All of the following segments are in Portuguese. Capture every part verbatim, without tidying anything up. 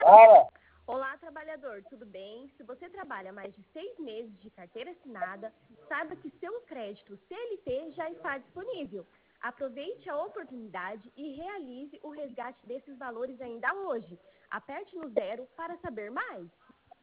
Fala. Olá, trabalhador, tudo bem? Se você trabalha mais de seis meses de carteira assinada, saiba que seu crédito C L T já está disponível. Aproveite a oportunidade e realize o resgate desses valores ainda hoje. Aperte no zero para saber mais.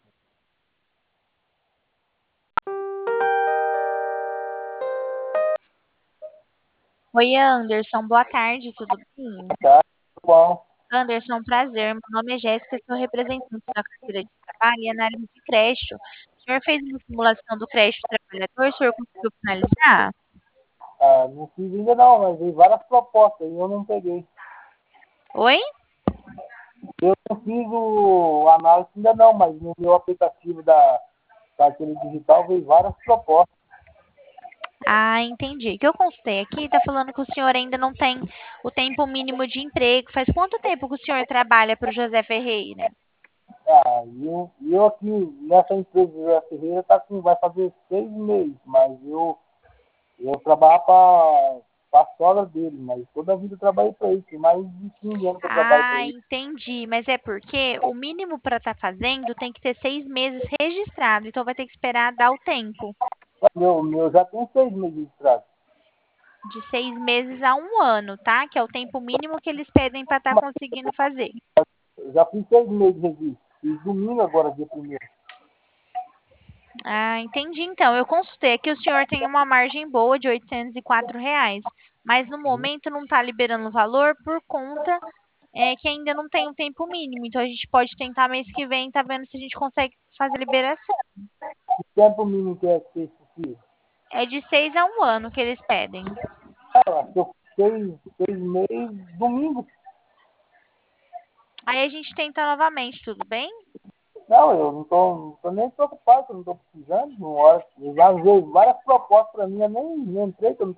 Oi, Anderson, boa tarde, tudo bem? Tá bom. Anderson, um prazer. Meu nome é Jéssica, sou representante da carteira de trabalho e análise de crédito. O senhor fez uma simulação do crédito trabalhador, o senhor conseguiu finalizar? Ah, não fiz ainda não, mas veio várias propostas e eu não peguei. Oi? Eu não fiz o análise ainda não, mas no meu aplicativo da carteira digital veio várias propostas. Ah, entendi. O que eu consultei aqui está falando que o senhor ainda não tem o tempo mínimo de emprego. Faz quanto tempo que o senhor trabalha para o José Ferreira? Ah, e eu, e eu aqui nessa empresa do José Ferreira tá com, vai fazer seis meses, mas eu, eu trabalho para a sogra dele, mas toda a vida eu trabalhei para ele, tem mais de quinze anos que eu trabalho para Ah, ele. entendi. Mas é porque o mínimo para estar fazendo tem que ter seis meses registrado. Então vai ter que esperar dar o tempo. Meu, meu já tem seis meses de estrada. De seis meses a um ano, tá? Que é o tempo mínimo que eles pedem para estar conseguindo fazer. Eu já fiz seis meses de registro. Fiz domingo agora, dia primeiro. Ah, entendi. Então, eu consultei aqui, o senhor tem uma margem boa de oitocentos e quatro reais, mas no momento não está liberando o valor por conta é, que ainda não tem um tempo mínimo. Então, a gente pode tentar mês que vem, tá vendo se a gente consegue fazer a liberação. O tempo mínimo que é que possível. É de seis a um ano que eles pedem. Ah, eu fiz seis meses, domingo. Aí a gente tenta novamente, tudo bem? Não, eu não tô, não tô nem preocupado, que eu não tô precisando. Não hora, eu já veio várias propostas para mim, eu nem, nem entrei, que eu não